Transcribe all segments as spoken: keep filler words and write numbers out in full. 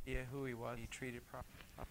idea who he was. He treated properly.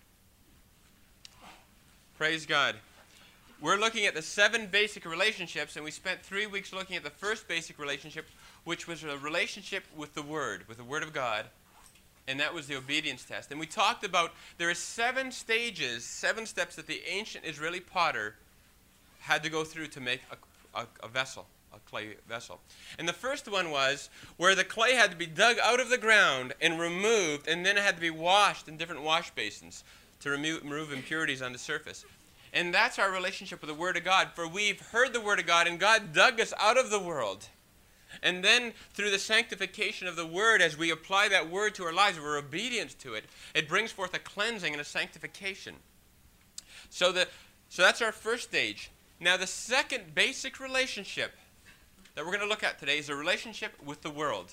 Praise God. We're looking at the seven basic relationships, and we spent three weeks looking at the first basic relationship, which was a relationship with the Word, with the Word of God, and that was the obedience test. And we talked about there are seven stages, seven steps that the ancient Israeli potter had to go through to make a, a, a vessel, a clay vessel. And the first one was where the clay had to be dug out of the ground and removed, and then it had to be washed in different wash basins to remove, remove impurities on the surface. And that's our relationship with the Word of God. For we've heard the Word of God, and God dug us out of the world. And then through the sanctification of the Word, as we apply that Word to our lives, we're obedient to it, it brings forth a cleansing and a sanctification. So, the, so that's our first stage. Now the second basic relationship that we're going to look at today is a relationship with the world.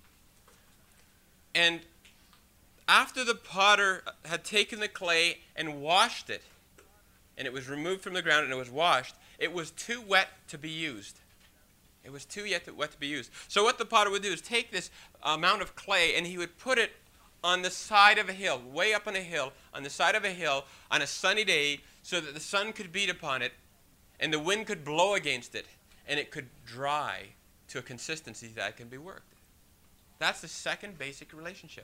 And after the potter had taken the clay and washed it, and it was removed from the ground and it was washed, it was too wet to be used. It was too yet to, wet to be used. So what the potter would do is take this amount of clay and he would put it on the side of a hill, way up on a hill, on the side of a hill, on a sunny day, so that the sun could beat upon it and the wind could blow against it and it could dry to a consistency that can be worked. That's the second basic relationship.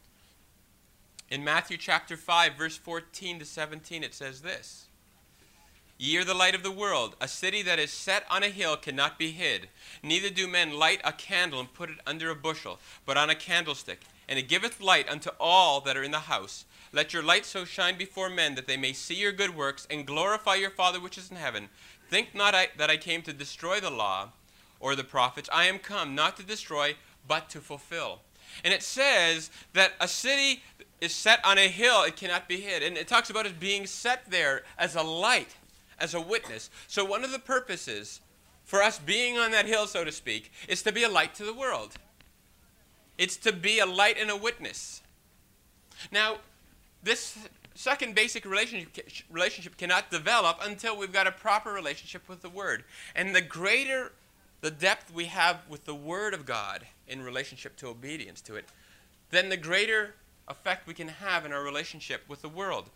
In Matthew chapter five, verse fourteen to seventeen, it says this. Ye are the light of the world. A city that is set on a hill cannot be hid. Neither do men light a candle and put it under a bushel, but on a candlestick. And it giveth light unto all that are in the house. Let your light so shine before men that they may see your good works and glorify your Father which is in heaven. Think not I, that I came to destroy the law or the prophets. I am come not to destroy, but to fulfill. And it says that a city is set on a hill, it cannot be hid. And it talks about it being set there as a light, as a witness. So one of the purposes for us being on that hill, so to speak, is to be a light to the world. It's to be a light and a witness. Now, this second basic relationship, relationship cannot develop until we've got a proper relationship with the Word. And the greater the depth we have with the Word of God in relationship to obedience to it, then the greater effect we can have in our relationship with the world.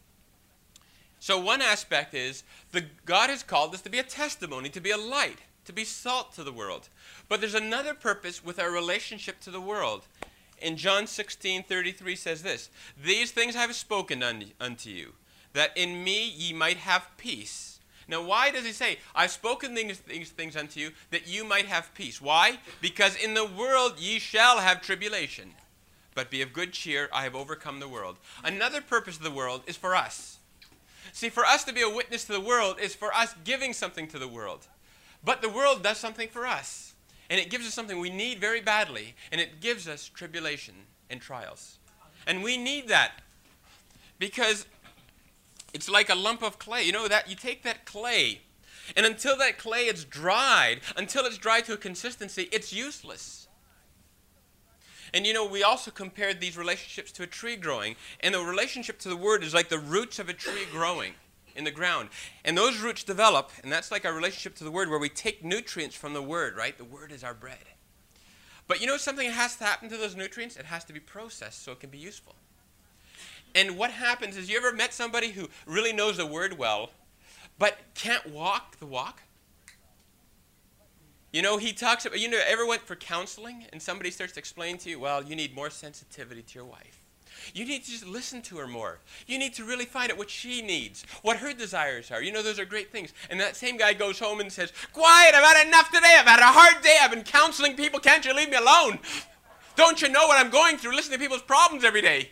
So one aspect is the God has called us to be a testimony, to be a light, to be salt to the world. But there's another purpose with our relationship to the world. In John sixteen thirty-three says this, These things I have spoken un- unto you, that in me ye might have peace. Now why does he say, I've spoken these, these things unto you, that you might have peace? Why? Because in the world ye shall have tribulation. But be of good cheer, I have overcome the world. Another purpose of the world is for us. See, for us to be a witness to the world is for us giving something to the world. But the world does something for us. And it gives us something we need very badly. And it gives us tribulation and trials. And we need that. Because it's like a lump of clay. You know that you take that clay, and until that clay is dried, until it's dried to a consistency, it's useless. And you know, we also compared these relationships to a tree growing. And the relationship to the Word is like the roots of a tree growing in the ground. And those roots develop, and that's like our relationship to the Word, where we take nutrients from the Word, right? The Word is our bread. But you know something that has to happen to those nutrients? It has to be processed so it can be useful. And what happens is, you ever met somebody who really knows the Word well, but can't walk the walk? You know, he talks about, you know, ever went for counseling and somebody starts to explain to you, well, you need more sensitivity to your wife. You need to just listen to her more. You need to really find out what she needs, what her desires are. You know, those are great things. And that same guy goes home and says, quiet, I've had enough today. I've had a hard day. I've been counseling people. Can't you leave me alone? Don't you know what I'm going through? Listen to people's problems every day.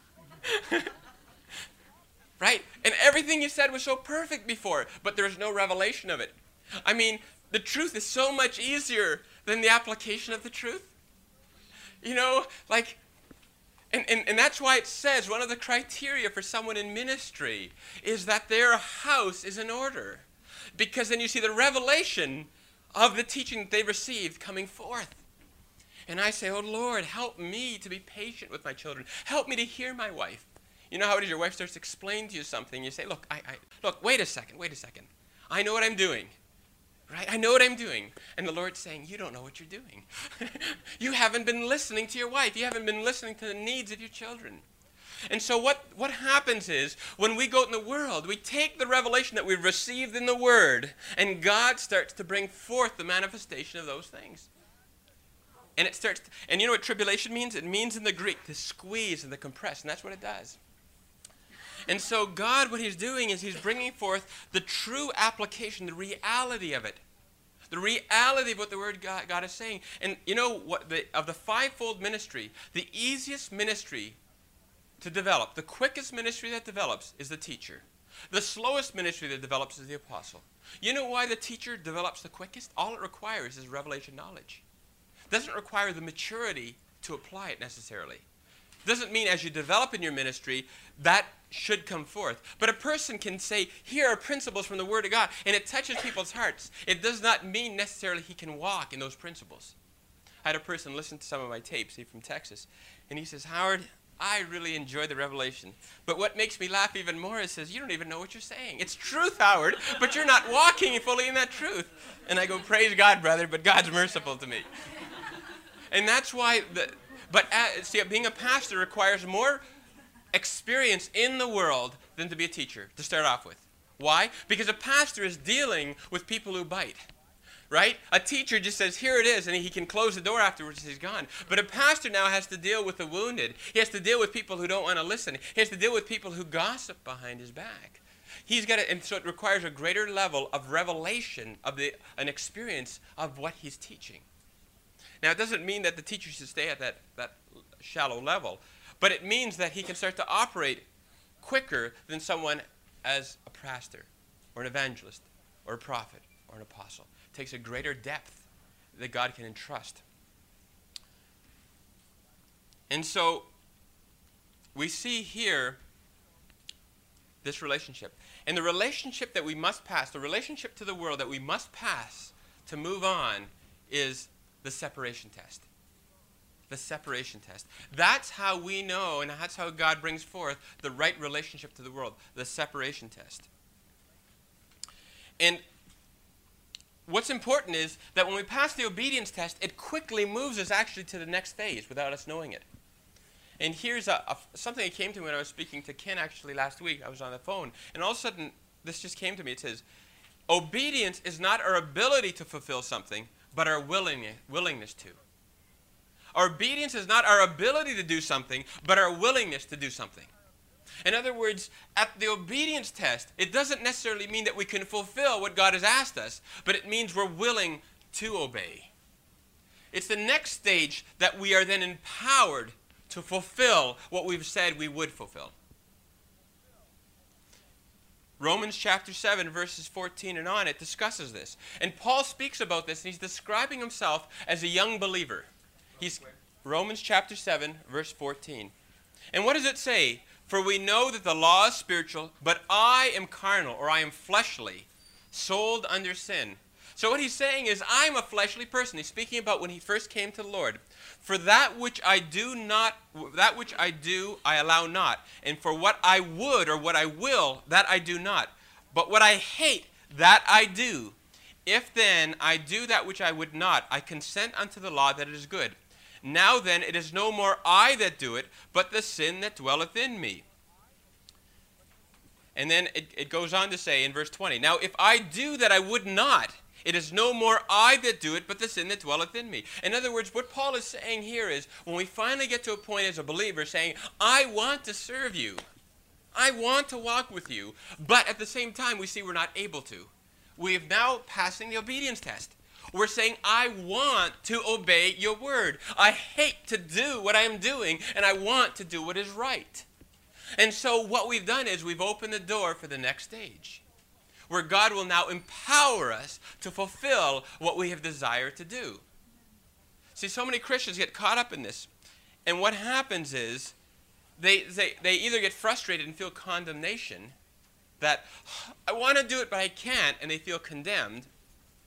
Right? And everything you said was so perfect before, but there's no revelation of it. I mean, the truth is so much easier than the application of the truth. You know, like, and, and, and that's why it says one of the criteria for someone in ministry is that their house is in order. Because then you see the revelation of the teaching that they received coming forth. And I say, oh Lord, help me to be patient with my children. Help me to hear my wife. You know how it is, your wife starts to explain to you something. You say, look, I, I, look, wait a second, wait a second. I know what I'm doing. Right? I know what I'm doing. And the Lord's saying, you don't know what you're doing. You haven't been listening to your wife. You haven't been listening to the needs of your children. And so what, what happens is, when we go in the world, we take the revelation that we've received in the Word, and God starts to bring forth the manifestation of those things. And it starts, to, and you know what tribulation means? It means in the Greek to squeeze and to compress, and that's what it does. And so God, what he's doing is he's bringing forth the true application, the reality of it. The reality of what the Word God, God is saying. And you know what? The, of the fivefold ministry, the easiest ministry to develop, the quickest ministry that develops is the teacher. The slowest ministry that develops is the apostle. You know why the teacher develops the quickest? All it requires is revelation knowledge. It doesn't require the maturity to apply it necessarily. Doesn't mean as you develop in your ministry, that should come forth. But a person can say, here are principles from the Word of God, and it touches people's hearts. It does not mean necessarily he can walk in those principles. I had a person listen to some of my tapes, he's from Texas, and he says, Howard, I really enjoy the revelation. But what makes me laugh even more is says, you don't even know what you're saying. It's truth, Howard, but you're not walking fully in that truth. And I go, praise God, brother, but God's merciful to me. And that's why the... But uh, see, being a pastor requires more experience in the world than to be a teacher, to start off with. Why? Because a pastor is dealing with people who bite, right? A teacher just says, here it is, and he can close the door afterwards as he's gone. But a pastor now has to deal with the wounded. He has to deal with people who don't want to listen. He has to deal with people who gossip behind his back. He's got to, and so it requires a greater level of revelation, of the, an experience of what he's teaching. Now, it doesn't mean that the teacher should stay at that, that shallow level, but it means that he can start to operate quicker than someone as a pastor or an evangelist or a prophet or an apostle. It takes a greater depth that God can entrust. And so we see here this relationship. And the relationship that we must pass, the relationship to the world that we must pass to move on is the separation test. The separation test. That's how we know, and that's how God brings forth the right relationship to the world, the separation test. And what's important is that when we pass the obedience test, it quickly moves us actually to the next phase without us knowing it. And here's a, a, something that came to me when I was speaking to Ken actually last week. I was on the phone, and all of a sudden, this just came to me. It says, obedience is not our ability to fulfill something, but our willingness, willingness to. Our obedience is not our ability to do something, but our willingness to do something. In other words, at the obedience test, it doesn't necessarily mean that we can fulfill what God has asked us, but it means we're willing to obey. It's the next stage that we are then empowered to fulfill what we've said we would fulfill. Romans chapter seven, verses fourteen and on, it discusses this. And Paul speaks about this, and he's describing himself as a young believer. He's Romans chapter seven, verse fourteen. And what does it say? For we know that the law is spiritual, but I am carnal, or I am fleshly, sold under sin. So what he's saying is, I'm a fleshly person. He's speaking about when he first came to the Lord. For that which I do not, that which I do, I allow not. And for what I would, or what I will, that I do not. But what I hate, that I do. If then I do that which I would not, I consent unto the law that it is good. Now then, it is no more I that do it, but the sin that dwelleth in me. And then it, it goes on to say in verse twenty, now if I do that I would not, it is no more I that do it, but the sin that dwelleth in me. In other words, what Paul is saying here is, when we finally get to a point as a believer saying, I want to serve you, I want to walk with you, but at the same time we see we're not able to. We have now passing the obedience test. We're saying, I want to obey your word. I hate to do what I am doing, and I want to do what is right. And so what we've done is we've opened the door for the next stage, where God will now empower us to fulfill what we have desired to do. See, so many Christians get caught up in this. And what happens is they, they, they either get frustrated and feel condemnation, that I want to do it but I can't, and they feel condemned,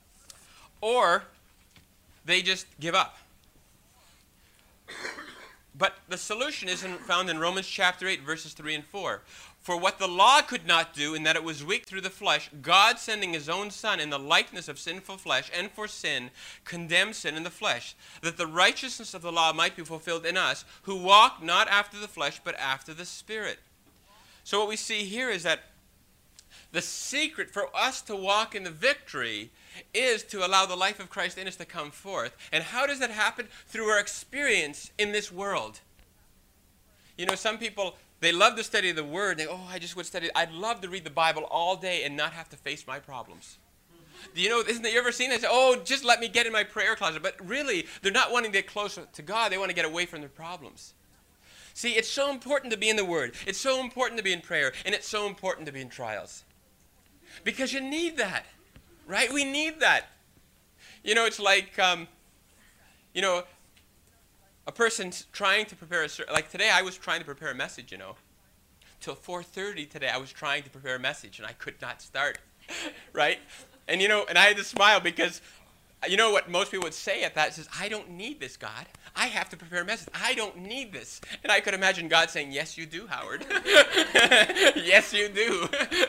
or they just give up. But the solution isn't found in Romans chapter eight, verses three and four. For what the law could not do, in that it was weak through the flesh, God sending his own Son in the likeness of sinful flesh, and for sin, condemned sin in the flesh, that the righteousness of the law might be fulfilled in us, who walk not after the flesh, but after the Spirit. So what we see here is that the secret for us to walk in the victory is to allow the life of Christ in us to come forth. And how does that happen? Through our experience in this world. You know, some people, they love to study the Word. They, oh, I just would study. I'd love to read the Bible all day and not have to face my problems. Do you know, isn't it, you ever seen that? Oh, just let me get in my prayer closet. But really, they're not wanting to get closer to God. They want to get away from their problems. See, it's so important to be in the Word. It's so important to be in prayer. And it's so important to be in trials. Because you need that, right? We need that. You know, it's like, um, you know, a person trying to prepare a, like today I was trying to prepare a message, you know. Till four thirty today I was trying to prepare a message and I could not start, right? And, you know, and I had to smile because, you know what most people would say at that? It says, I don't need this, God. I have to prepare a message. I don't need this. And I could imagine God saying, yes, you do, Howard. Yes, you do.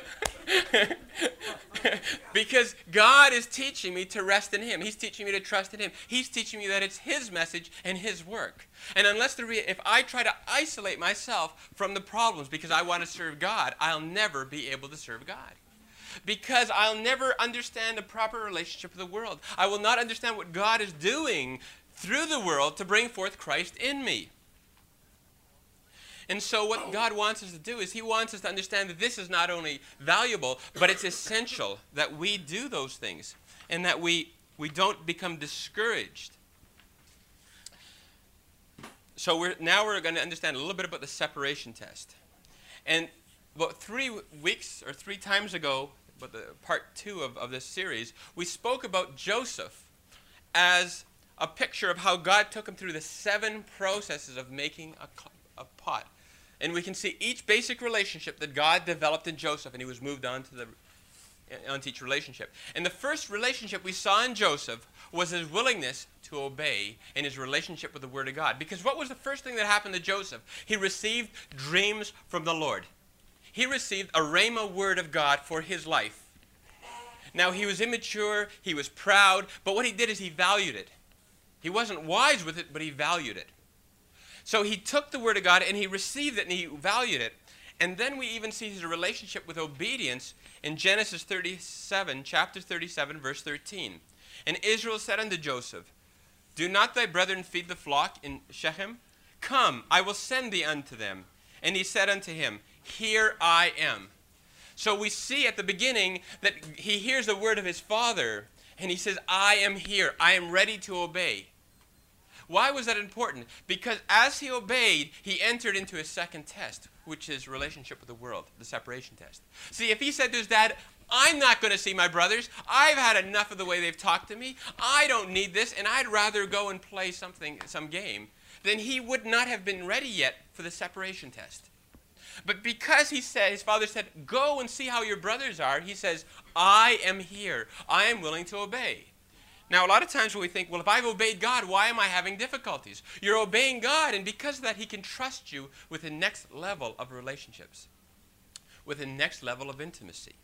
Because God is teaching me to rest in him. He's teaching me to trust in him. He's teaching me that it's his message and his work. And unless the re- if I try to isolate myself from the problems because I want to serve God, I'll never be able to serve God. Because I'll never understand the proper relationship with the world. I will not understand what God is doing through the world to bring forth Christ in me. And so what God wants us to do is he wants us to understand that this is not only valuable, but it's essential that we do those things and that we, we don't become discouraged. So we're, now we're going to understand a little bit about the separation test. And about three weeks or three times ago, but the part two of, of this series, we spoke about Joseph as a picture of how God took him through the seven processes of making a, a pot. And we can see each basic relationship that God developed in Joseph, and he was moved on to the onto each relationship. And the first relationship we saw in Joseph was his willingness to obey in his relationship with the Word of God. Because what was the first thing that happened to Joseph? He received dreams from the Lord. He received a rhema word of God for his life. Now, he was immature, he was proud, but what he did is he valued it. He wasn't wise with it, but he valued it. So he took the Word of God and he received it and he valued it. And then we even see his relationship with obedience in Genesis thirty-seven, chapter thirty-seven, verse thirteen. And Israel said unto Joseph, do not thy brethren feed the flock in Shechem? Come, I will send thee unto them. And he said unto him, here I am. So we see at the beginning that he hears the word of his father and he says, I am here. I am ready to obey. Why was that important? Because as he obeyed, he entered into his second test, which is relationship with the world, the separation test. See, if he said to his dad, I'm not going to see my brothers. I've had enough of the way they've talked to me. I don't need this, and I'd rather go and play something, some game, then he would not have been ready yet for the separation test. But because he said, his father said, go and see how your brothers are, he says, I am here. I am willing to obey. Now, a lot of times when we think, well, if I've obeyed God, why am I having difficulties? You're obeying God, and because of that, he can trust you with the next level of relationships, with the next level of intimacy.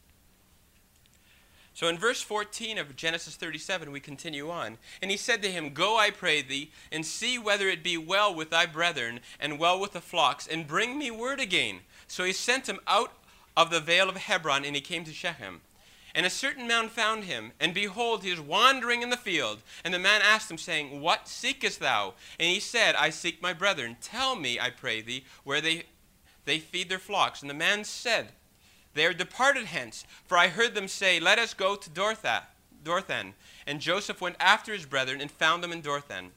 So in verse fourteen of Genesis thirty-seven, we continue on. And he said to him, go, I pray thee, and see whether it be well with thy brethren, and well with the flocks, and bring me word again. So he sent him out of the vale of Hebron, and he came to Shechem. And a certain man found him, and behold, he was wandering in the field. And the man asked him, saying, what seekest thou? And he said, I seek my brethren. Tell me, I pray thee, where they, they feed their flocks. And the man said, they are departed hence, for I heard them say, let us go to Dothan. Dothan. And Joseph went after his brethren and found them in Dothan.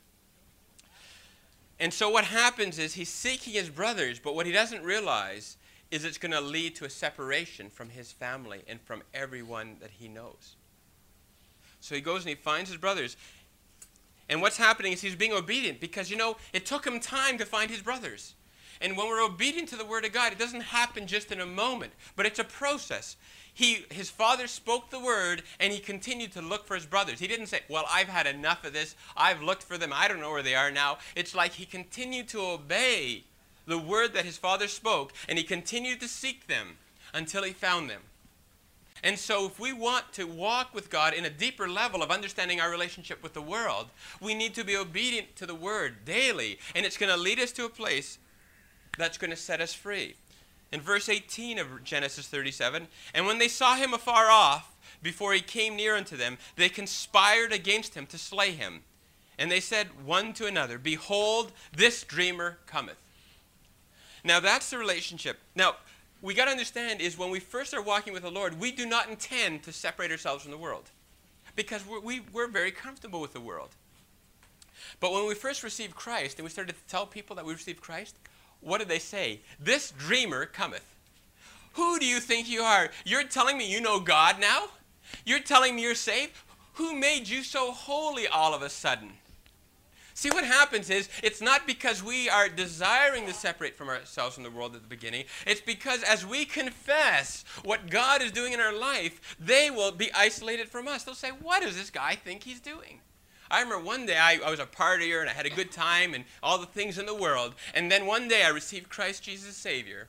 And so what happens is he's seeking his brothers, but what he doesn't realize is it's going to lead to a separation from his family and from everyone that he knows. So he goes and he finds his brothers. And what's happening is he's being obedient because, you know, it took him time to find his brothers. And when we're obedient to the Word of God, it doesn't happen just in a moment, but it's a process. He, his father spoke the word, and he continued to look for his brothers. He didn't say, well, I've had enough of this. I've looked for them. I don't know where they are now. It's like he continued to obey the word that his father spoke, and he continued to seek them until he found them. And so if we want to walk with God in a deeper level of understanding our relationship with the world, we need to be obedient to the word daily, and it's going to lead us to a place that's going to set us free. In verse eighteen of Genesis thirty-seven, and when they saw him afar off, before he came near unto them, they conspired against him to slay him. And they said one to another, behold, this dreamer cometh. Now that's the relationship. Now, we got to understand is when we first are walking with the Lord, we do not intend to separate ourselves from the world. Because we're, we, we're very comfortable with the world. But when we first received Christ, and we started to tell people that we received Christ, what did they say? This dreamer cometh. Who do you think you are? You're telling me you know God now? You're telling me you're saved? Who made you so holy all of a sudden? See, what happens is, it's not because we are desiring to separate from ourselves from the world at the beginning. It's because as we confess what God is doing in our life, they will be isolated from us. They'll say, what does this guy think he's doing? I remember one day I, I was a partier and I had a good time and all the things in the world. And then one day I received Christ Jesus as Savior.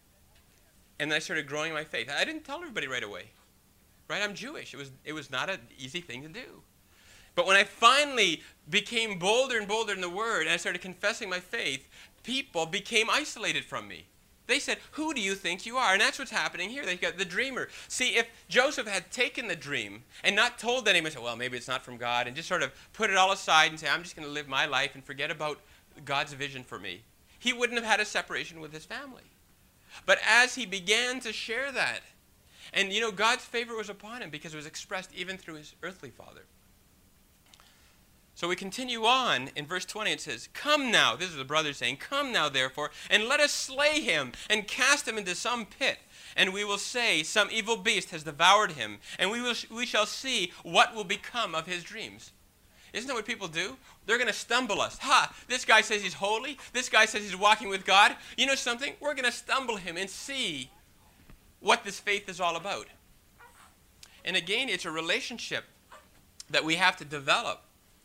And then I started growing my faith. I didn't tell everybody right away. Right? I'm Jewish. It was, it was not an easy thing to do. But when I finally became bolder and bolder in the Word and I started confessing my faith, people became isolated from me. They said, who do you think you are? And that's what's happening here. They got the dreamer. See, if Joseph had taken the dream and not told anyone, say, well, maybe it's not from God, and just sort of put it all aside and say, I'm just going to live my life and forget about God's vision for me, he wouldn't have had a separation with his family. But as he began to share that, and you know, God's favor was upon him because it was expressed even through his earthly father. So we continue on in verse twenty. It says, come now, this is the brothers saying, come now therefore, and let us slay him and cast him into some pit. And we will say, some evil beast has devoured him, and we, will, we shall see what will become of his dreams. Isn't that what people do? They're going to stumble us. Ha, this guy says he's holy. This guy says he's walking with God. You know something? We're going to stumble him and see what this faith is all about. And again, it's a relationship that we have to develop.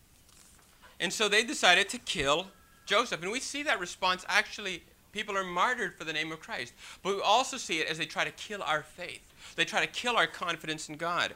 And so they decided to kill Joseph. And we see that response. Actually, people are martyred for the name of Christ. But we also see it as they try to kill our faith. They try to kill our confidence in God.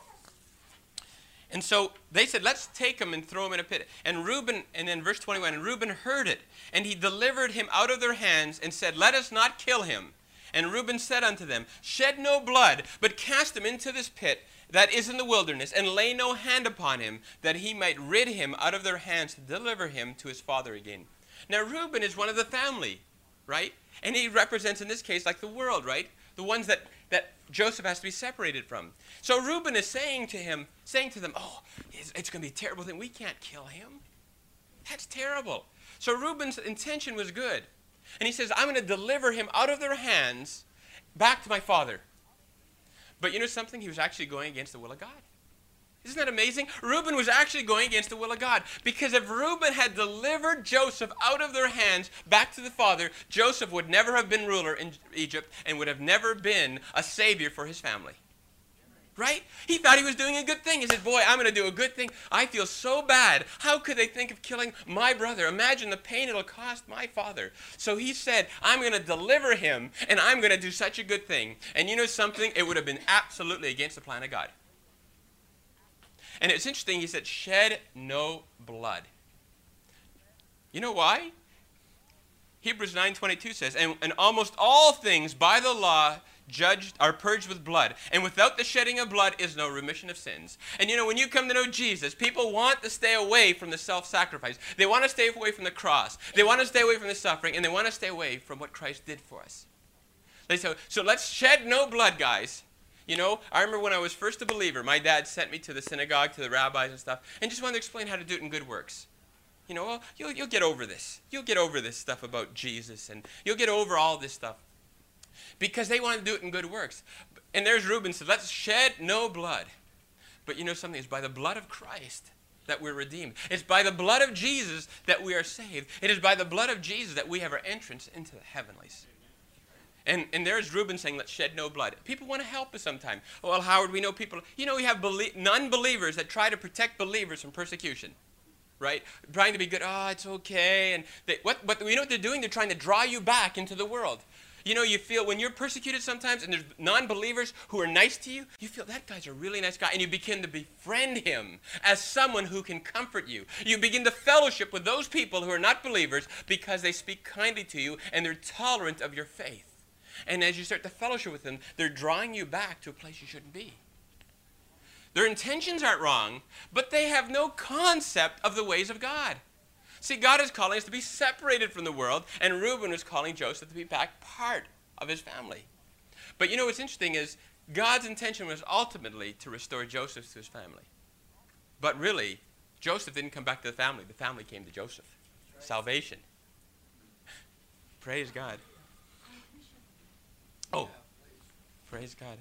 And so they said, let's take him and throw him in a pit. And Reuben, and then verse twenty-one, and Reuben heard it. And he delivered him out of their hands and said, let us not kill him. And Reuben said unto them, shed no blood, but cast him into this pit that is in the wilderness, and lay no hand upon him, that he might rid him out of their hands to deliver him to his father again. Now Reuben is one of the family, right? And he represents in this case like the world, right? The ones that, that Joseph has to be separated from. So Reuben is saying to him, saying to them, oh, it's, it's going to be a terrible thing. We can't kill him. That's terrible. So Reuben's intention was good. And he says, I'm going to deliver him out of their hands back to my father. But you know something? He was actually going against the will of God. Isn't that amazing? Reuben was actually going against the will of God. Because if Reuben had delivered Joseph out of their hands back to the father, Joseph would never have been ruler in Egypt and would have never been a savior for his family. Right? He thought he was doing a good thing. He said, boy, I'm going to do a good thing. I feel so bad. How could they think of killing my brother? Imagine the pain it'll cost my father. So he said, I'm going to deliver him, and I'm going to do such a good thing. And you know something? It would have been absolutely against the plan of God. And it's interesting, he said, shed no blood. You know why? Hebrews nine twenty-two says, and, and almost all things by the law judged are purged with blood, and without the shedding of blood is no remission of sins. And you know, when you come to know Jesus, people want to stay away from the self-sacrifice. They want to stay away from the cross. They want to stay away from the suffering, and they want to stay away from what Christ did for us. They say, so let's shed no blood, guys. You know, I remember when I was first a believer, my dad sent me to the synagogue, to the rabbis and stuff, and just wanted to explain how to do it in good works. You know, well, you'll, you'll get over this. You'll get over this stuff about Jesus, and you'll get over all this stuff. Because they want to do it in good works. And there's Reuben said, let's shed no blood. But you know something? It's by the blood of Christ. that we're redeemed. It's by the blood of Jesus that we are saved. It is by the blood of Jesus that we have our entrance into the heavenlies. And, and there's Reuben saying, let's shed no blood. People want to help us sometimes. Oh, well, Howard, we know people. You know, we have belie- non-believers that try to protect believers from persecution. Right? Trying to be good. Oh, it's okay. And they, what, what, you know what they're doing? They're trying to draw you back into the world. You know, you feel when you're persecuted sometimes and there's non-believers who are nice to you, you feel that guy's a really nice guy. And you begin to befriend him as someone who can comfort you. You begin to fellowship with those people who are not believers because they speak kindly to you and they're tolerant of your faith. And as you start to fellowship with them, they're drawing you back to a place you shouldn't be. Their intentions aren't wrong, but they have no concept of the ways of God. See, God is calling us to be separated from the world, and Reuben was calling Joseph to be back part of his family. But you know what's interesting is God's intention was ultimately to restore Joseph to his family. But really, Joseph didn't come back to the family. The family came to Joseph. Right. Salvation. Praise God. Oh, praise God.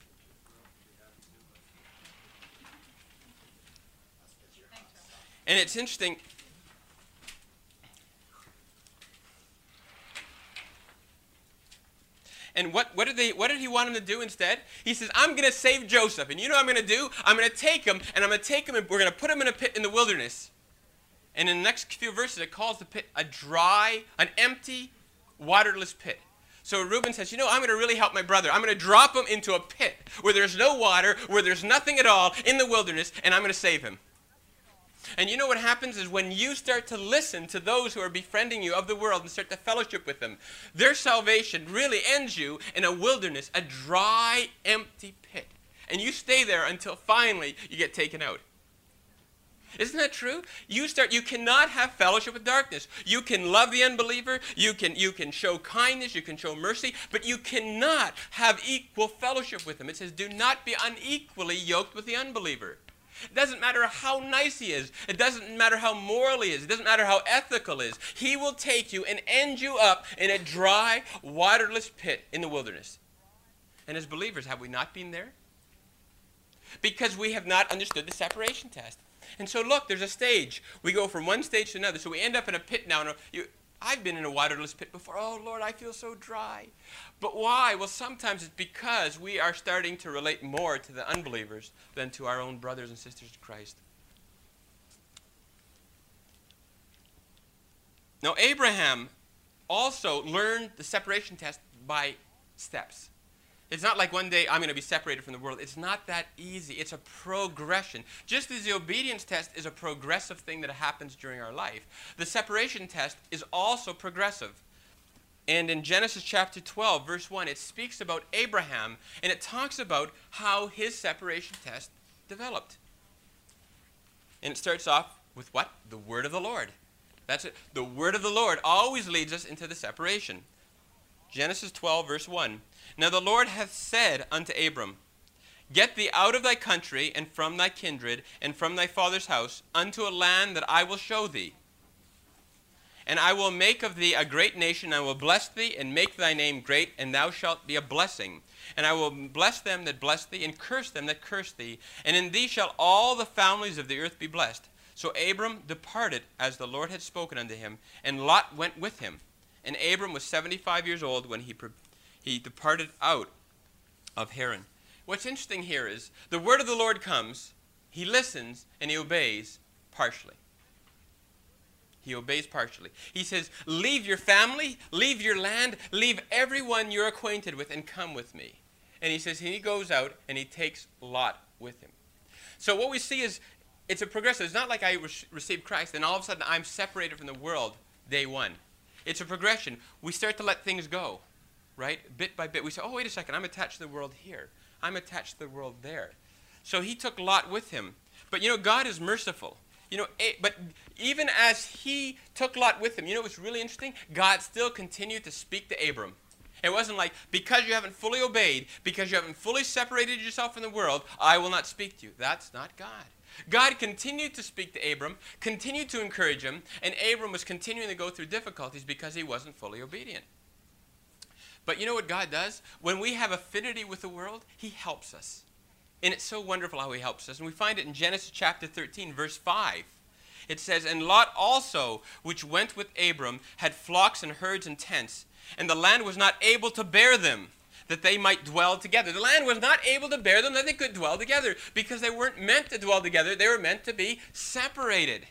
And it's interesting. And what, what, did they, what did he want him to do instead? He says, I'm going to save Joseph. And you know what I'm going to do? I'm going to take him, and I'm going to take him, and we're going to put him in a pit in the wilderness. And in the next few verses, it calls the pit a dry, an empty, waterless pit. So Reuben says, you know, I'm going to really help my brother. I'm going to drop him into a pit where there's no water, where there's nothing at all in the wilderness, and I'm going to save him. And you know what happens is when you start to listen to those who are befriending you of the world and start to fellowship with them, their salvation really ends you in a wilderness, a dry, empty pit. And you stay there until finally you get taken out. Isn't that true? You start. You cannot have fellowship with darkness. You can love the unbeliever. You can, you can show kindness. You can show mercy. But you cannot have equal fellowship with him. It says, do not be unequally yoked with the unbeliever. It doesn't matter how nice he is. It doesn't matter how moral he is. It doesn't matter how ethical he is. He will take you and end you up in a dry, waterless pit in the wilderness. And as believers, have we not been there? Because we have not understood the separation test. And so look, there's a stage. We go from one stage to another. So we end up in a pit now. And you, I've been in a waterless pit before. Oh, Lord, I feel so dry. But why? Well, sometimes it's because we are starting to relate more to the unbelievers than to our own brothers and sisters in Christ. Now, Abraham also learned the separation test by steps. It's not like one day I'm going to be separated from the world. It's not that easy. It's a progression. Just as the obedience test is a progressive thing that happens during our life, the separation test is also progressive. And in Genesis chapter twelve, verse one, it speaks about Abraham, and it talks about how his separation test developed. And it starts off with what? The word of the Lord. That's it. The word of the Lord always leads us into the separation. Genesis twelve, verse one. Now the Lord hath said unto Abram, get thee out of thy country, and from thy kindred, and from thy father's house, unto a land that I will show thee. And I will make of thee a great nation, and I will bless thee, and make thy name great, and thou shalt be a blessing. And I will bless them that bless thee, and curse them that curse thee. And in thee shall all the families of the earth be blessed. So Abram departed as the Lord had spoken unto him, and Lot went with him. And Abram was seventy-five years old when he pre- he departed out of Haran. What's interesting here is the word of the Lord comes, he listens, and he obeys partially. He obeys partially. He says, leave your family, leave your land, leave everyone you're acquainted with, and come with me. And he says, and he goes out, and he takes Lot with him. So what we see is, it's a progressive. It's not like I re- received Christ, and all of a sudden I'm separated from the world day one. It's a progression. We start to let things go, right? Bit by bit. We say, oh, wait a second, I'm attached to the world here. I'm attached to the world there. So he took Lot with him. But, you know, God is merciful. You know, but even as he took Lot with him, you know what's really interesting? God still continued to speak to Abram. It wasn't like, because you haven't fully obeyed, because you haven't fully separated yourself from the world, I will not speak to you. That's not God. God continued to speak to Abram, continued to encourage him, and Abram was continuing to go through difficulties because he wasn't fully obedient. But you know what God does? When we have affinity with the world, he helps us. And it's so wonderful how he helps us. And we find it in Genesis chapter thirteen, verse five. It says, "And Lot also, which went with Abram, had flocks and herds and tents, and the land was not able to bear them, that they might dwell together." The land was not able to bear them, that they could dwell together, because they weren't meant to dwell together. They were meant to be separated.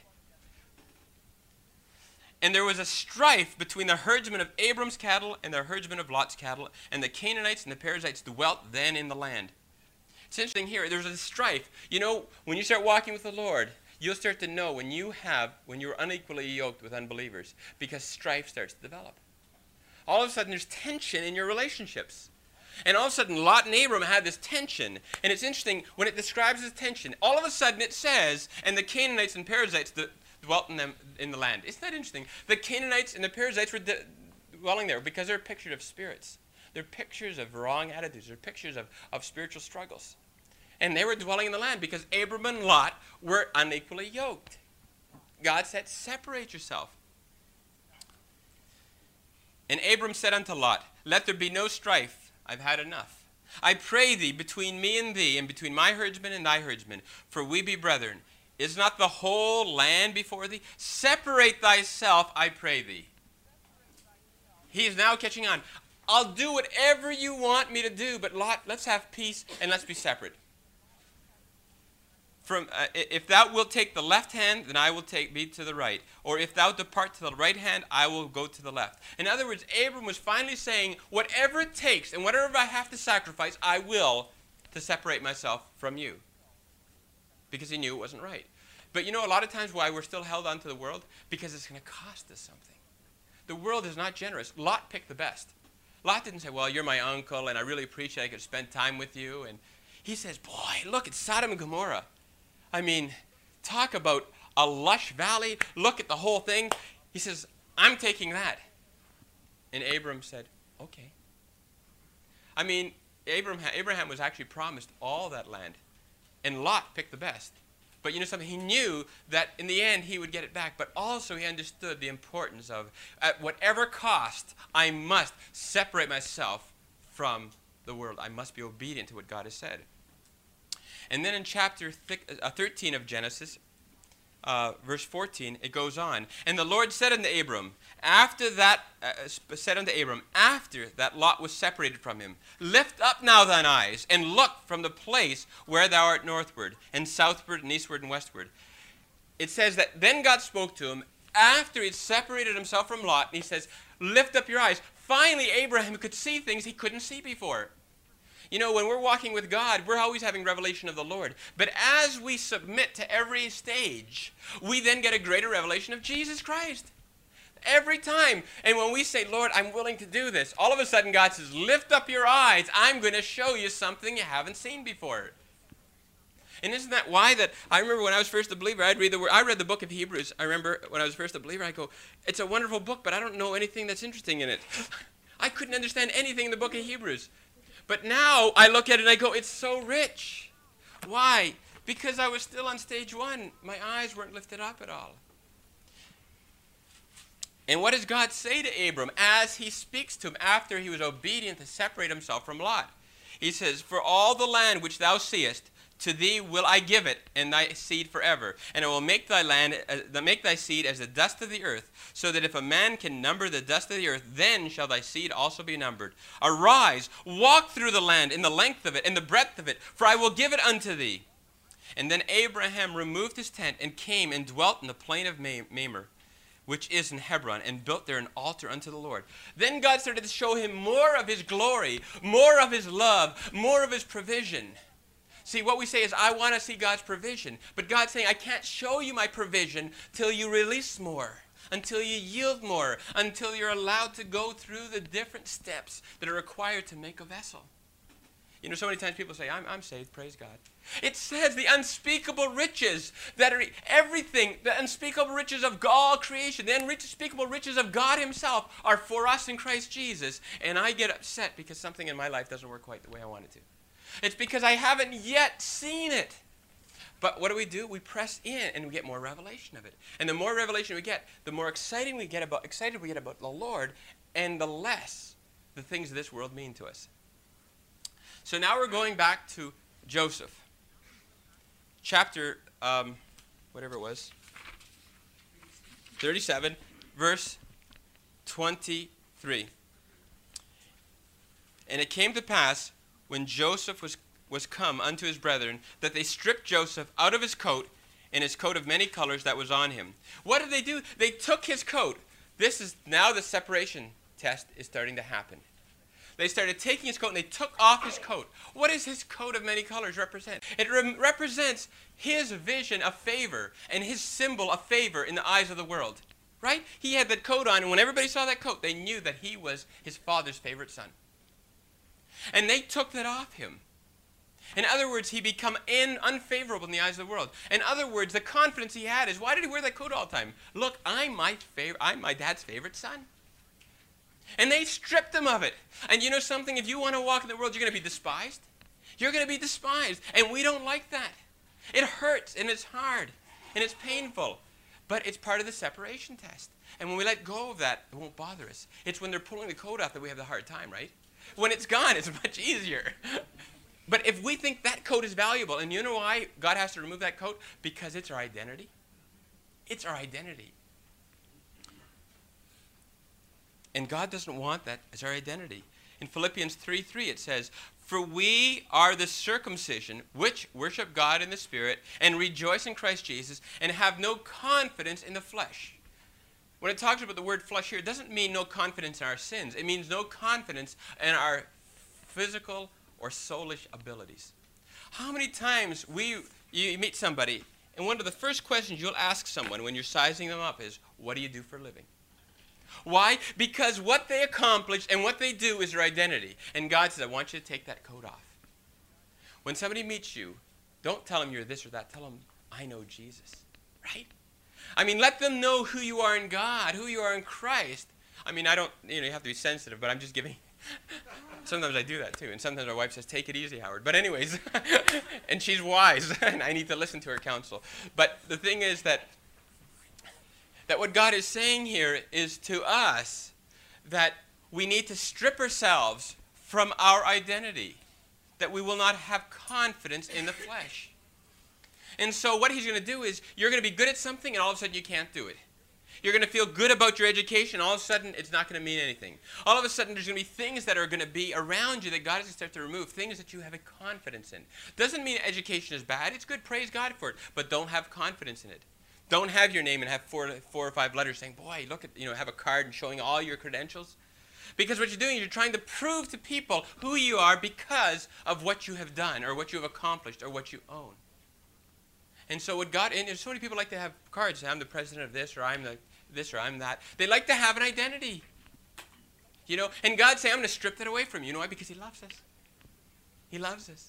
And there was a strife between the herdsmen of Abram's cattle and the herdsmen of Lot's cattle, and the Canaanites and the Perizzites dwelt then in the land. It's interesting here, there's a strife. You know, when you start walking with the Lord, you'll start to know when you have, when you're unequally yoked with unbelievers, because strife starts to develop. All of a sudden, there's tension in your relationships. And all of a sudden, Lot and Abram had this tension. And it's interesting, when it describes this tension, all of a sudden it says, "And the Canaanites and Perizzites dwelt in them in the land." Isn't that interesting? The Canaanites and the Perizzites were de- dwelling there because they're pictures of spirits. They're pictures of wrong attitudes. They're pictures of, of spiritual struggles. And they were dwelling in the land because Abram and Lot were unequally yoked. God said, "Separate yourself." And Abram said unto Lot, "Let there be no strife. I've had enough. I pray thee, between me and thee, and between my herdsmen and thy herdsmen, for we be brethren. Is not the whole land before thee? Separate thyself, I pray thee." He is now catching on. I'll do whatever you want me to do, but Lot, let's have peace and let's be separate. From, uh, if thou wilt take the left hand, then I will take be to the right. Or if thou depart to the right hand, I will go to the left. In other words, Abram was finally saying, whatever it takes and whatever I have to sacrifice, I will to separate myself from you. Because he knew it wasn't right. But you know a lot of times why we're still held on to the world? Because it's going to cost us something. The world is not generous. Lot picked the best. Lot didn't say, "Well, you're my uncle and I really appreciate I could spend time with you." And he says, "Boy, look, it's Sodom and Gomorrah. I mean, talk about a lush valley. Look at the whole thing." He says, "I'm taking that." And Abram said, "Okay." I mean, Abraham, Abraham was actually promised all that land. And Lot picked the best. But you know something? He knew that in the end he would get it back. But also he understood the importance of, at whatever cost, I must separate myself from the world. I must be obedient to what God has said. And then in chapter thirteen of Genesis, uh, verse fourteen, it goes on. "And the Lord said unto Abram, after that, uh, said unto Abram, after that Lot was separated from him, Lift up now thine eyes, and look from the place where thou art northward, and southward, and eastward, and westward." It says that then God spoke to him after he had separated himself from Lot, and he says, "Lift up your eyes." Finally, Abraham could see things he couldn't see before. You know, when we're walking with God, we're always having revelation of the Lord. But as we submit to every stage, we then get a greater revelation of Jesus Christ. Every time. And when we say, "Lord, I'm willing to do this," all of a sudden God says, "Lift up your eyes. I'm going to show you something you haven't seen before." And isn't that why that I remember when I was first a believer, I'd read the word, I read the book of Hebrews. I remember when I was first a believer, I go, "It's a wonderful book, but I don't know anything that's interesting in it." I couldn't understand anything in the book of Hebrews. But now I look at it and I go, it's so rich. Why? Because I was still on stage one. My eyes weren't lifted up at all. And what does God say to Abram as he speaks to him after he was obedient to separate himself from Lot? He says, "For all the land which thou seest, to thee will I give it, and thy seed forever. And I will make thy land, uh, make thy seed as the dust of the earth, so that if a man can number the dust of the earth, then shall thy seed also be numbered. Arise, walk through the land in the length of it, in the breadth of it, for I will give it unto thee." And then Abraham removed his tent and came and dwelt in the plain of Mamre, which is in Hebron, and built there an altar unto the Lord. Then God started to show him more of his glory, more of his love, more of his provision. See, what we say is, I want to see God's provision. But God's saying, I can't show you my provision till you release more, until you yield more, until you're allowed to go through the different steps that are required to make a vessel. You know, so many times people say, I'm, I'm saved, praise God. It says the unspeakable riches that are everything, the unspeakable riches of all creation, the unspeakable riches of God himself are for us in Christ Jesus. And I get upset because something in my life doesn't work quite the way I want it to. It's because I haven't yet seen it. But what do we do? We press in and we get more revelation of it. And the more revelation we get, the more exciting we get about, excited we get about the Lord, and the less the things of this world mean to us. So now we're going back to Joseph. chapter, um, whatever it was, thirty-seven, verse twenty-three. And it came to pass, when Joseph was, was come unto his brethren, that they stripped Joseph out of his coat, and his coat of many colors that was on him. What did they do? They took his coat. This is now the separation test is starting to happen. They started taking his coat and they took off his coat. What does his coat of many colors represent? It re- represents his vision of favor and his symbol of favor in the eyes of the world. Right? He had that coat on, and when everybody saw that coat, they knew that he was his father's favorite son. And they took that off him. In other words, he became in, unfavorable in the eyes of the world. In other words, the confidence he had is, why did he wear that coat all the time? Look, I'm my, fav- I'm my dad's favorite son. And they stripped him of it. And you know something? If you want to walk in the world, you're going to be despised. You're going to be despised. And we don't like that. It hurts, and it's hard, and it's painful. But it's part of the separation test. And when we let go of that, it won't bother us. It's when they're pulling the coat off that we have the hard time, right? When it's gone, it's much easier. But if we think that coat is valuable, and you know why God has to remove that coat? Because it's our identity. It's our identity. And God doesn't want that as our identity. In Philippians three three it says, "For we are the circumcision which worship God in the Spirit and rejoice in Christ Jesus and have no confidence in the flesh." When it talks about the word flesh here, it doesn't mean no confidence in our sins. It means no confidence in our physical or soulish abilities. How many times we you meet somebody, and one of the first questions you'll ask someone when you're sizing them up is, what do you do for a living? Why? Because what they accomplish and what they do is their identity. And God says, I want you to take that coat off. When somebody meets you, don't tell them you're this or that. Tell them, I know Jesus. Right? I mean, let them know who you are in God, who you are in Christ. I mean, I don't, you know, you have to be sensitive, but I'm just giving. Sometimes I do that too. And sometimes my wife says, take it easy, Howard. But anyways, and she's wise, and I need to listen to her counsel. But the thing is that, that what God is saying here is to us that we need to strip ourselves from our identity, that we will not have confidence in the flesh. And so what he's going to do is, you're going to be good at something, and all of a sudden you can't do it. You're going to feel good about your education, all of a sudden it's not going to mean anything. All of a sudden there's going to be things that are going to be around you that God is going to start to remove, things that you have a confidence in. Doesn't mean education is bad. It's good, praise God for it, but don't have confidence in it. Don't have your name and have four, four or five letters saying, boy, look at, you know, have a card and showing all your credentials. Because what you're doing is you're trying to prove to people who you are because of what you have done or what you have accomplished or what you own. And so what God, and so many people like to have cards, I'm the president of this, or I'm the this, or I'm that. They like to have an identity. You know, and God say, I'm going to strip that away from you. You know why? Because he loves us. He loves us.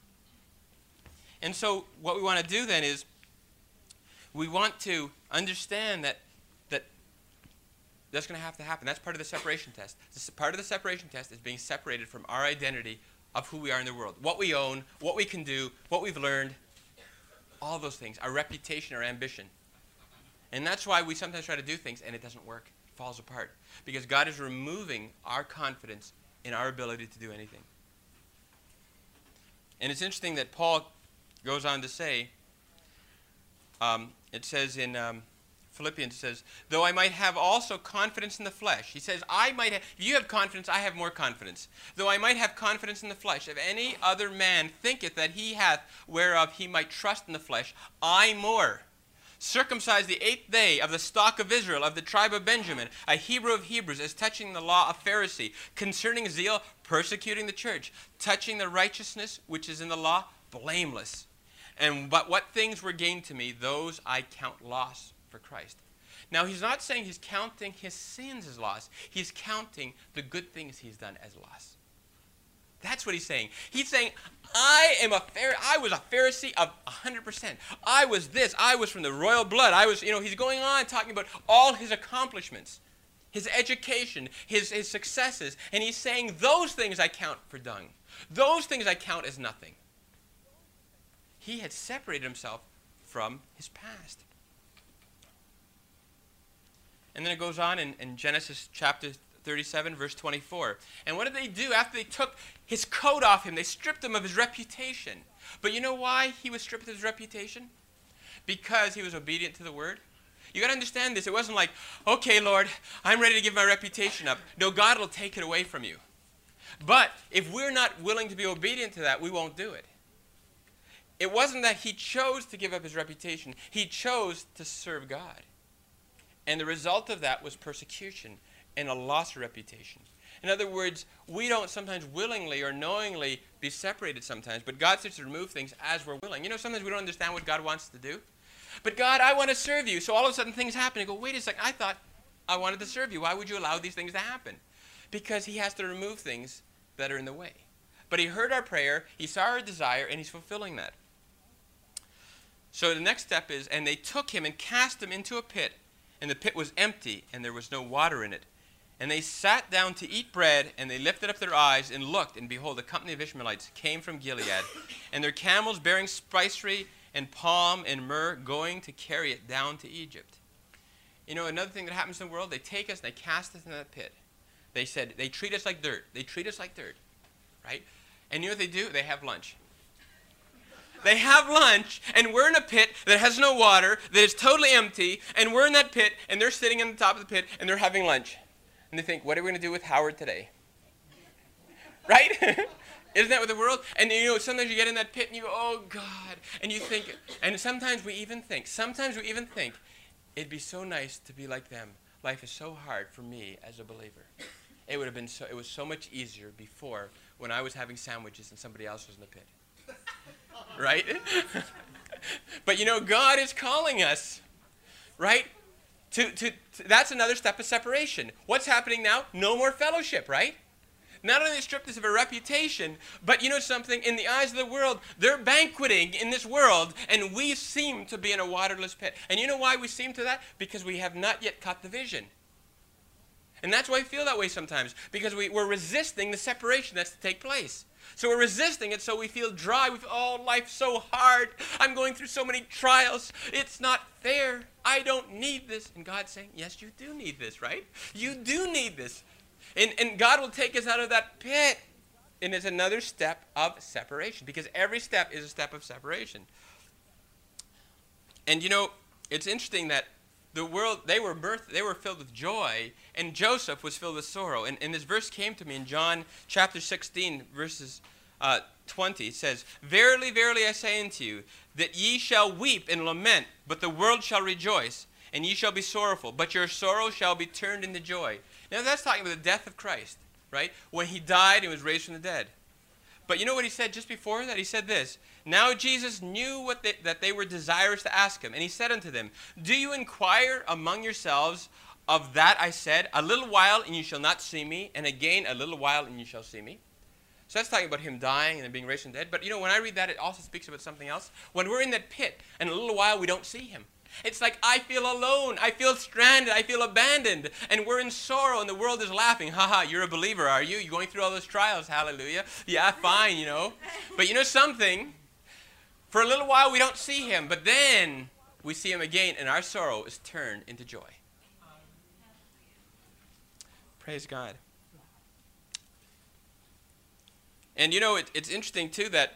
And so what we want to do then is, we want to understand that, that that's going to have to happen. That's part of the separation test. This, part of the separation test is being separated from our identity of who we are in the world. What we own, what we can do, what we've learned, all those things, our reputation, our ambition. And that's why we sometimes try to do things and it doesn't work. It falls apart. Because God is removing our confidence in our ability to do anything. And it's interesting that Paul goes on to say, um, it says in um, Philippians, it says, though I might have also confidence in the flesh. He says, I might have, if you have confidence, I have more confidence. Though I might have confidence in the flesh, if any other man thinketh that he hath whereof he might trust in the flesh, I more. Circumcised the eighth day of the stock of Israel, of the tribe of Benjamin, a Hebrew of Hebrews, as touching the law, a Pharisee, concerning zeal, persecuting the church, touching the righteousness which is in the law, blameless. And but what things were gained to me, those I count loss for Christ. Now, he's not saying he's counting his sins as loss. He's counting the good things he's done as loss. That's what he's saying. He's saying, I am a Phar- I was a Pharisee of one hundred percent. I was this. I was from the royal blood. I was, you know, he's going on talking about all his accomplishments, his education, his, his successes. And he's saying, those things I count for dung. Those things I count as nothing. He had separated himself from his past. And then it goes on in, in Genesis chapter thirty-seven, verse twenty-four. And what did they do after they took his coat off him? They stripped him of his reputation. But you know why he was stripped of his reputation? Because he was obedient to the word. You got to understand this. It wasn't like, okay, Lord, I'm ready to give my reputation up. No, God will take it away from you. But if we're not willing to be obedient to that, we won't do it. It wasn't that he chose to give up his reputation. He chose to serve God. And the result of that was persecution and a loss of reputation. In other words, we don't sometimes willingly or knowingly be separated sometimes, but God starts to remove things as we're willing. You know, sometimes we don't understand what God wants to do. But God, I want to serve you. So all of a sudden things happen. You go, wait a second, I thought I wanted to serve you. Why would you allow these things to happen? Because he has to remove things that are in the way. But he heard our prayer, he saw our desire, and he's fulfilling that. So the next step is, and they took him and cast him into a pit, and the pit was empty, and there was no water in it. And they sat down to eat bread, and they lifted up their eyes and looked, and behold, a company of Ishmaelites came from Gilead, and their camels bearing spicery and palm and myrrh, going to carry it down to Egypt. You know, another thing that happens in the world, they take us and they cast us in that pit. They said, they treat us like dirt. They treat us like dirt, right? And you know what they do? They have lunch. They have lunch, and we're in a pit that has no water, that is totally empty, and we're in that pit, and they're sitting on the top of the pit, and they're having lunch. And they think, what are we going to do with Howard today? Right? Isn't that what the world? And you know, sometimes you get in that pit, and you go, oh, God. And you think, and sometimes we even think, sometimes we even think, it'd be so nice to be like them. Life is so hard for me as a believer. It would have been so, it was so much easier before when I was having sandwiches and somebody else was in the pit. Right? But you know, God is calling us, right? To, to, to, that's another step of separation. What's happening now? No more fellowship, right? Not only stripped us of a reputation, but you know something? In the eyes of the world, they're banqueting in this world, and we seem to be in a waterless pit. And you know why we seem to that? Because we have not yet caught the vision. And that's why we feel that way sometimes, because we, we're resisting the separation that's to take place. So we're resisting it, so we feel dry. We feel, oh, life's so hard. I'm going through so many trials. It's not fair. I don't need this. And God's saying, yes, you do need this, right? You do need this. And, and God will take us out of that pit. And it's another step of separation, because every step is a step of separation. And you know, it's interesting that the world, they were birthed, they were filled with joy, and Joseph was filled with sorrow. And, and this verse came to me in John chapter sixteen, verses uh, twenty. It says, verily, verily, I say unto you, that ye shall weep and lament, but the world shall rejoice, and ye shall be sorrowful, but your sorrow shall be turned into joy. Now that's talking about the death of Christ, right? When he died and was raised from the dead. But you know what he said just before that? He said this, now Jesus knew what they, that they were desirous to ask him, and he said unto them, do you inquire among yourselves of that I said, a little while and you shall not see me, and again a little while and you shall see me? So that's talking about him dying and then being raised from the dead. But you know, when I read that, it also speaks about something else. When we're in that pit, and a little while we don't see him. It's like, I feel alone, I feel stranded, I feel abandoned, and we're in sorrow, and the world is laughing. Haha, you're a believer, are you? You're going through all those trials, hallelujah. Yeah, fine, you know. But you know something? For a little while we don't see him, but then we see him again, and our sorrow is turned into joy. Praise God. And you know, it, it's interesting too that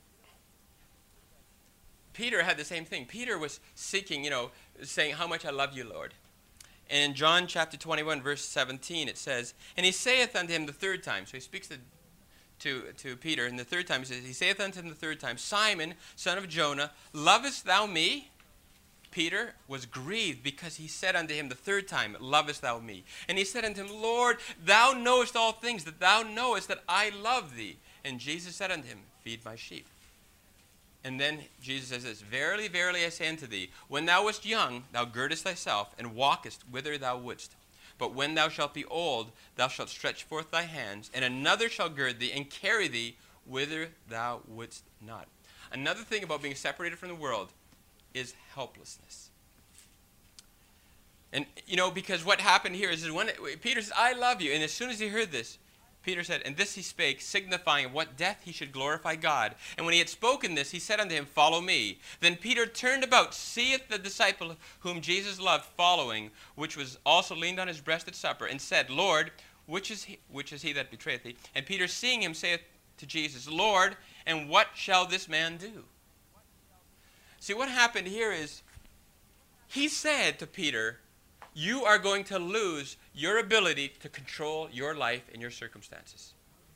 Peter had the same thing. Peter was seeking, you know, saying, how much I love you, Lord. And in John chapter twenty-one, verse seventeen, it says, and he saith unto him the third time. So he speaks to, to, to Peter, and the third time he says, he saith unto him the third time, Simon, son of Jonah, lovest thou me? Peter was grieved because he said unto him the third time, lovest thou me? And he said unto him, Lord, thou knowest all things, that thou knowest that I love thee. And Jesus said unto him, feed my sheep. And then Jesus says this, verily, verily, I say unto thee, when thou wast young, thou girdest thyself, and walkest whither thou wouldst. But when thou shalt be old, thou shalt stretch forth thy hands, and another shall gird thee, and carry thee whither thou wouldst not. Another thing about being separated from the world is helplessness. And, you know, because what happened here is, is when it, Peter says, I love you. And as soon as he heard this, Peter said, and this he spake, signifying what death he should glorify God. And when he had spoken this, he said unto him, follow me. Then Peter turned about, seeth the disciple whom Jesus loved following, which was also leaned on his breast at supper, and said, Lord, which is he, which is he that betrayeth thee? And Peter, seeing him, saith to Jesus, Lord, and what shall this man do? See, what happened here is, he said to Peter, you are going to lose your ability to control your life and your circumstances.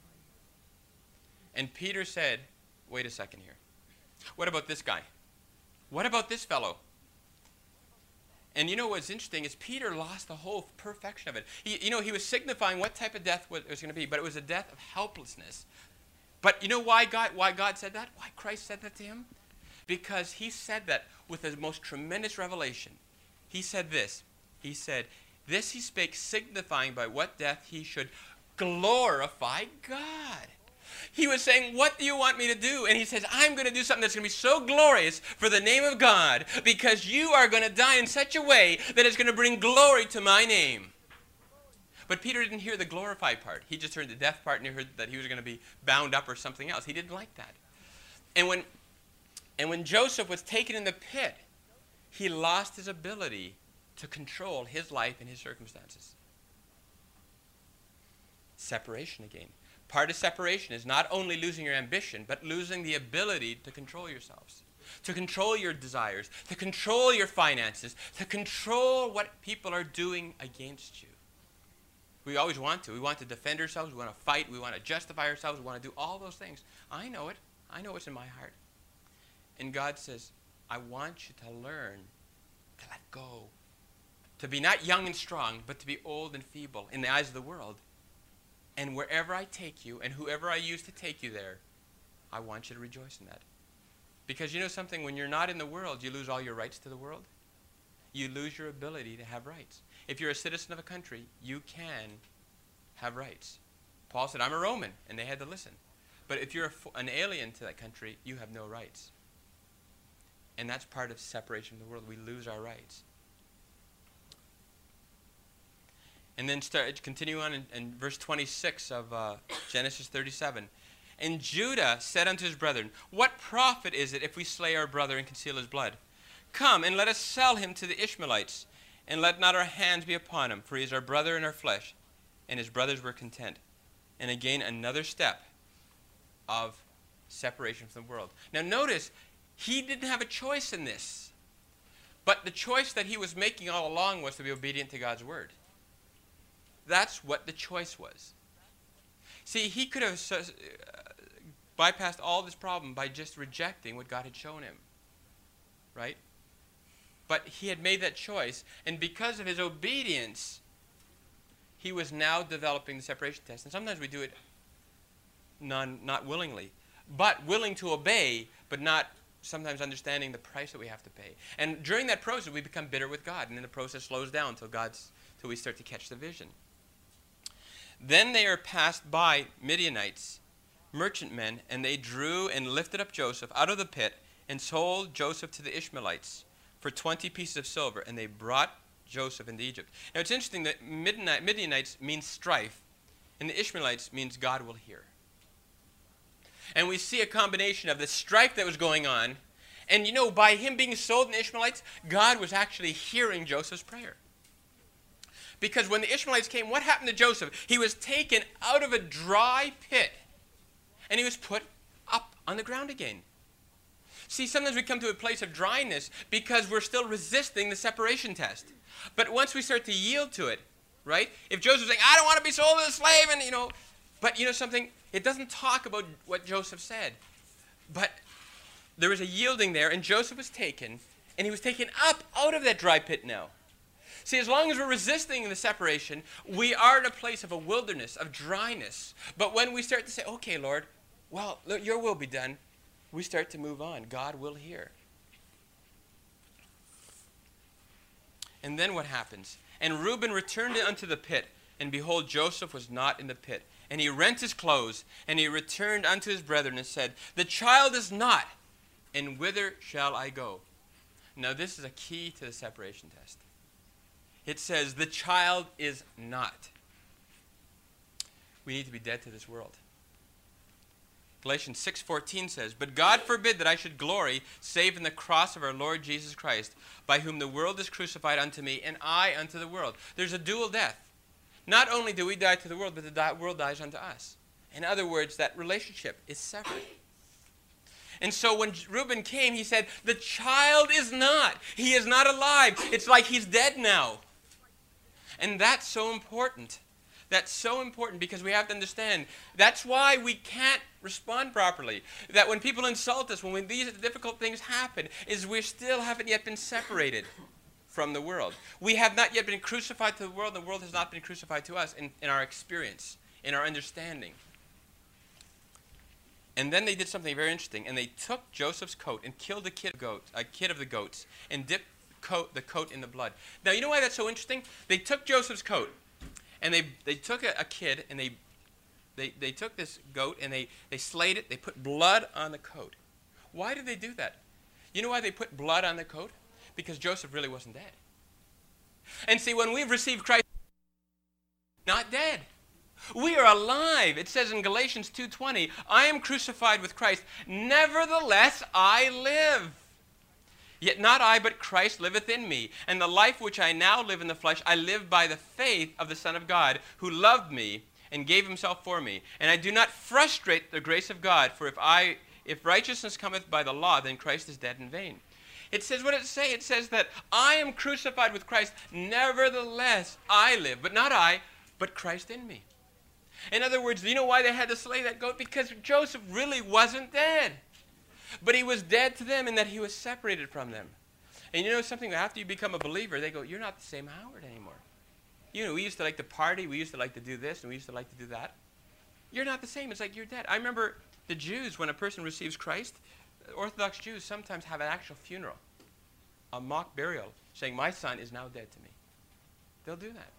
And Peter said, wait a second here. What about this guy? What about this fellow? And you know what's interesting is Peter lost the whole perfection of it. He, you know, he was signifying what type of death it was going to be, but it was a death of helplessness. But you know why God, why God said that? Why Christ said that to him? Because he said that with the most tremendous revelation. He said this. He said, this he spake signifying by what death he should glorify God. He was saying, what do you want me to do? And he says, I'm going to do something that's going to be so glorious for the name of God, because you are going to die in such a way that it's going to bring glory to my name. But Peter didn't hear the glorified part. He just heard the death part, and he heard that he was going to be bound up or something else. He didn't like that. And when, and when Joseph was taken in the pit, he lost his ability to control his life and his circumstances. Separation again. Part of separation is not only losing your ambition, but losing the ability to control yourselves, to control your desires, to control your finances, to control what people are doing against you. We always want to. We want to defend ourselves. We want to fight. We want to justify ourselves. We want to do all those things. I know it. I know what's in my heart. And God says, I want you to learn to let go, to be not young and strong, but to be old and feeble in the eyes of the world. And wherever I take you, and whoever I use to take you there, I want you to rejoice in that. Because you know something, when you're not in the world, you lose all your rights to the world. You lose your ability to have rights. If you're a citizen of a country, you can have rights. Paul said, I'm a Roman, and they had to listen. But if you're a, an alien to that country, you have no rights. And that's part of separation from the world. We lose our rights. And then start, continue on in, in verse twenty-six of uh, Genesis thirty-seven. And Judah said unto his brethren, what profit is it if we slay our brother and conceal his blood? Come, and let us sell him to the Ishmaelites, and let not our hands be upon him, for he is our brother in our flesh. And his brothers were content. And again, another step of separation from the world. Now notice, he didn't have a choice in this. But the choice that he was making all along was to be obedient to God's word. That's what the choice was. See, he could have uh, bypassed all this problem by just rejecting what God had shown him. Right? But he had made that choice, and because of his obedience, he was now developing the separation test. And sometimes we do it non, not willingly, but willing to obey, but not sometimes understanding the price that we have to pay. And during that process, we become bitter with God, and then the process slows down until God's, till we start to catch the vision. Then they are passed by Midianites, merchantmen, and they drew and lifted up Joseph out of the pit and sold Joseph to the Ishmaelites for twenty pieces of silver, and they brought Joseph into Egypt. Now it's interesting that Midianites means strife, and the Ishmaelites means God will hear. And we see a combination of the strife that was going on, and you know, by him being sold in the Ishmaelites, God was actually hearing Joseph's prayer. Because when the Ishmaelites came, what happened to Joseph? He was taken out of a dry pit, and he was put up on the ground again. See, sometimes we come to a place of dryness because we're still resisting the separation test. But once we start to yield to it, right? If Joseph's saying, I don't want to be sold as a slave, and you know, but you know something? It doesn't talk about what Joseph said. But there was a yielding there, and Joseph was taken, and he was taken up out of that dry pit now. See, as long as we're resisting the separation, we are in a place of a wilderness, of dryness. But when we start to say, okay, Lord, well, your will be done, we start to move on. God will hear. And then what happens? And Reuben returned unto the pit, and behold, Joseph was not in the pit. And he rent his clothes, and he returned unto his brethren and said, the child is not, and whither shall I go? Now this is a key to the separation test. It says, the child is not. We need to be dead to this world. Galatians six fourteen says, but God forbid that I should glory, save in the cross of our Lord Jesus Christ, by whom the world is crucified unto me, and I unto the world. There's a dual death. Not only do we die to the world, but the di- world dies unto us. In other words, that relationship is severed. And so when Reuben came, he said, the child is not. He is not alive. It's like he's dead now. And that's so important. That's so important because we have to understand. That's why we can't respond properly. That when people insult us, when we, these difficult things happen, is we still haven't yet been separated from the world. We have not yet been crucified to the world. The world has not been crucified to us in, in our experience, in our understanding. And then they did something very interesting. And they took Joseph's coat and killed a kid of, goat, a kid of the goats and dipped coat, the coat in the blood. Now, you know why that's so interesting? They took Joseph's coat. And they, they took a, a kid, and they, they, they took this goat, and they, they slayed it. They put blood on the coat. Why did they do that? You know why they put blood on the coat? Because Joseph really wasn't dead. And see, when we've received Christ, not dead. We are alive. It says in Galatians two twenty, I am crucified with Christ. Nevertheless, I live. Yet not I, but Christ liveth in me. And the life which I now live in the flesh, I live by the faith of the Son of God, who loved me and gave himself for me. And I do not frustrate the grace of God, for if I, if righteousness cometh by the law, then Christ is dead in vain. It says, what does it say? It says that I am crucified with Christ. Nevertheless, I live. But not I, but Christ in me. In other words, you know why they had to slay that goat? Because Joseph really wasn't dead. But he was dead to them in that he was separated from them. And you know something? After you become a believer, they go, you're not the same Howard anymore. You know, we used to like to party. We used to like to do this, and we used to like to do that. You're not the same. It's like you're dead. I remember the Jews, when a person receives Christ, Orthodox Jews sometimes have an actual funeral, a mock burial, saying, my son is now dead to me. They'll do that.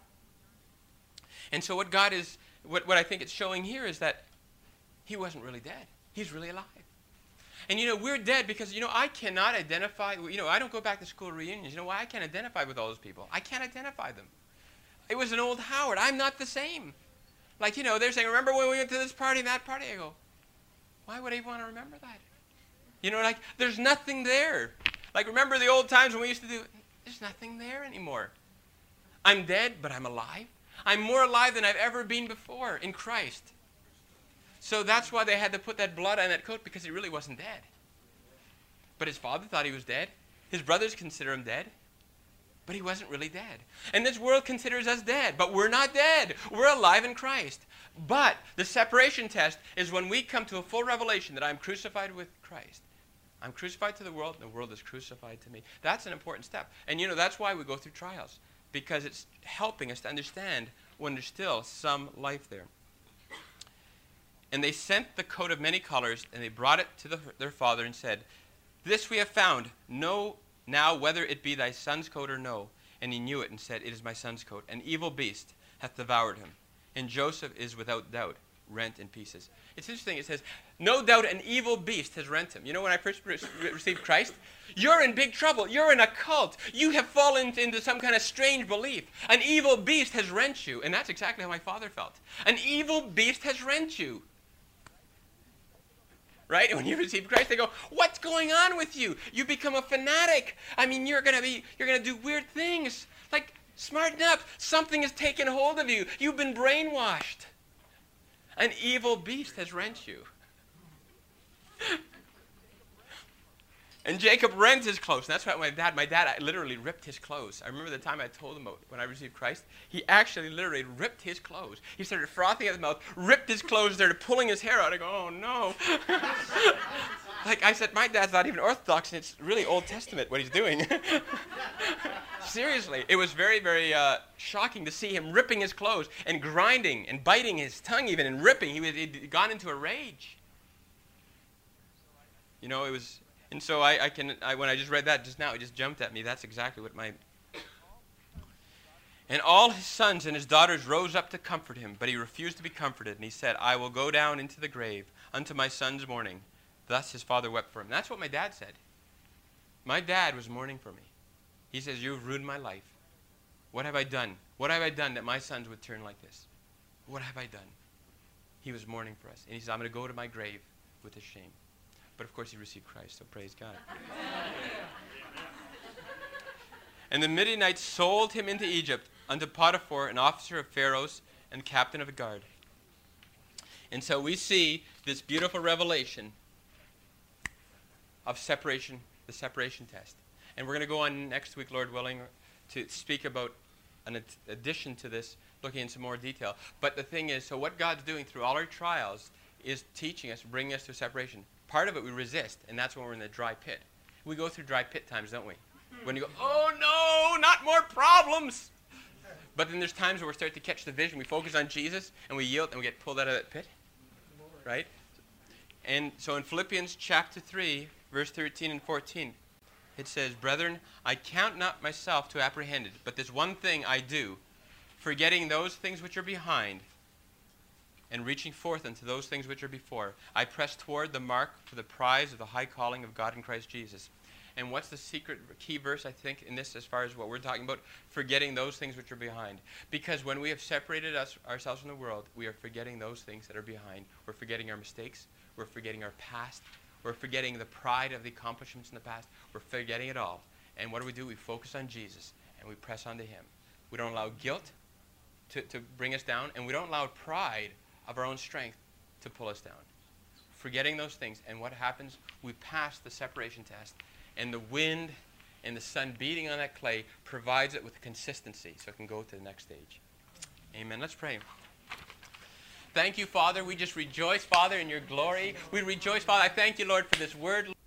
And so what God is, what, what I think it's showing here is that he wasn't really dead. He's really alive. And, you know, we're dead because, you know, I cannot identify, you know, I don't go back to school reunions. You know why? I can't identify with all those people. I can't identify them. It was an old Howard. I'm not the same. Like, you know, they're saying, remember when we went to this party and that party? I go, why would I want to remember that? You know, like, there's nothing there. Like, remember the old times when we used to do, there's nothing there anymore. I'm dead, but I'm alive. I'm more alive than I've ever been before in Christ. So that's why they had to put that blood on that coat, because he really wasn't dead. But his father thought he was dead. His brothers consider him dead. But he wasn't really dead. And this world considers us dead. But we're not dead. We're alive in Christ. But the separation test is when we come to a full revelation that I'm crucified with Christ. I'm crucified to the world, and the world is crucified to me. That's an important step. And you know, that's why we go through trials. Because it's helping us to understand when there's still some life there. And they sent the coat of many colors, and they brought it to the, their father and said, this we have found. Know now whether it be thy son's coat or no. And he knew it and said, it is my son's coat. An evil beast hath devoured him. And Joseph is without doubt rent in pieces. It's interesting. It says, no doubt an evil beast has rent him. You know, when I first re- received Christ, you're in big trouble. You're in a cult. You have fallen into some kind of strange belief. An evil beast has rent you. And that's exactly how my father felt. An evil beast has rent you. Right? And when you receive Christ, they go, what's going on with you? You become a fanatic. I mean, you're going to be, you're going to do weird things. Like, smarten up. Something has taken hold of you. You've been brainwashed. An evil beast has rent you. And Jacob rent his clothes. And that's what my dad, my dad I literally ripped his clothes. I remember the time I told him about when I received Christ. He actually literally ripped his clothes. He started frothing at the mouth, ripped his clothes, started pulling his hair out. I go, oh no. Like I said, my dad's not even Orthodox, and it's really Old Testament what he's doing. Seriously, it was very, very uh, shocking to see him ripping his clothes and grinding and biting his tongue even and ripping. He was, he'd gone into a rage. You know, it was... And so I, I can, I, when I just read that just now, it just jumped at me. That's exactly what my... And all his sons and his daughters rose up to comfort him, but he refused to be comforted. And he said, I will go down into the grave unto my son's mourning. Thus his father wept for him. That's what my dad said. My dad was mourning for me. He says, you've ruined my life. What have I done? What have I done that my sons would turn like this? What have I done? He was mourning for us. And he says, I'm going to go to my grave with his shame. But of course he received Christ, so praise God. And the Midianites sold him into Egypt unto Potiphar, an officer of Pharaoh's and captain of a guard. And so we see this beautiful revelation of separation, the separation test. And we're going to go on next week, Lord willing, to speak about an ad- addition to this, looking in some more detail. But the thing is, so what God's doing through all our trials is teaching us, bringing us to separation. Part of it we resist, and that's when we're in the dry pit. We go through dry pit times, don't we? When you go, oh no, not more problems. But then there's times where we start to catch the vision. We focus on Jesus, and we yield, and we get pulled out of that pit. Right? And so in Philippians chapter three, verse thirteen and fourteen, it says, Brethren, I count not myself to have apprehended, but this one thing I do, forgetting those things which are behind, and reaching forth unto those things which are before, I press toward the mark for the prize of the high calling of God in Christ Jesus. And what's the secret key verse, I think, in this as far as what we're talking about? Forgetting those things which are behind. Because when we have separated us ourselves from the world, we are forgetting those things that are behind. We're forgetting our mistakes. We're forgetting our past. We're forgetting the pride of the accomplishments in the past. We're forgetting it all. And what do we do? We focus on Jesus, and we press on to him. We don't allow guilt to, to bring us down, and we don't allow pride of our own strength to pull us down. Forgetting those things. And what happens? We pass the separation test. And the wind and the sun beating on that clay provides it with consistency so it can go to the next stage. Amen. Let's pray. Thank you, Father. We just rejoice, Father, in your glory. We rejoice, Father. I thank you, Lord, for this word.